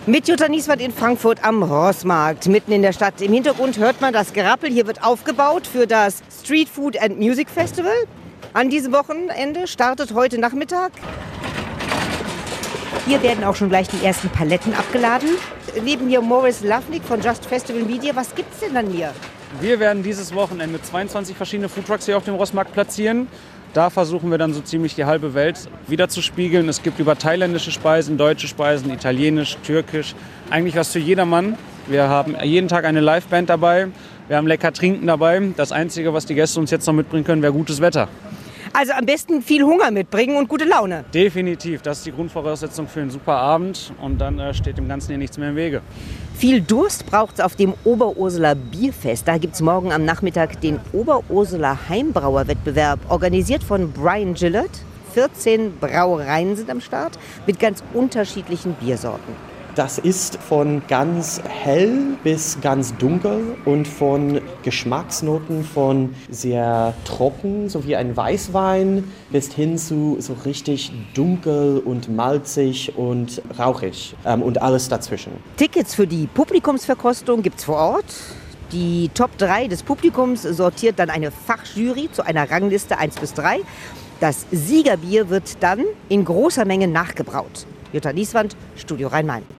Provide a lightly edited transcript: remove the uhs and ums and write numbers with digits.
Mit Jutta Nieswand in Frankfurt am Rossmarkt, mitten in der Stadt. Im Hintergrund hört man das Gerappel. Hier wird aufgebaut für das Street Food and Music Festival. An diesem Wochenende startet heute Nachmittag. Hier werden auch schon gleich die ersten Paletten abgeladen. Neben hier Morris Lavnik von Just Festival Media. Was gibt's denn dann hier? Wir werden dieses Wochenende 22 verschiedene Foodtrucks hier auf dem Rossmarkt platzieren. Da versuchen wir dann so ziemlich die halbe Welt wiederzuspiegeln. Es gibt über thailändische Speisen, deutsche Speisen, italienisch, türkisch, eigentlich was für jedermann. Wir haben jeden Tag eine Liveband dabei, wir haben lecker Trinken dabei. Das Einzige, was die Gäste uns jetzt noch mitbringen können, wäre gutes Wetter. Also am besten viel Hunger mitbringen und gute Laune. Definitiv, das ist die Grundvoraussetzung für einen super Abend und dann steht dem Ganzen hier nichts mehr im Wege. Viel Durst braucht es auf dem Oberurseler Bierfest. Da gibt es morgen am Nachmittag den Oberurseler Heimbrauerwettbewerb, organisiert von Brian Gillett. 14 Brauereien sind am Start mit ganz unterschiedlichen Biersorten. Das ist von ganz hell bis ganz dunkel und von Geschmacksnoten von sehr trocken, so wie ein Weißwein, bis hin zu so richtig dunkel und malzig und rauchig und alles dazwischen. Tickets für die Publikumsverkostung gibt es vor Ort. Die Top 3 des Publikums sortiert dann eine Fachjury zu einer Rangliste 1 bis 3. Das Siegerbier wird dann in großer Menge nachgebraut. Jutta Nieswand, Studio Rhein-Main.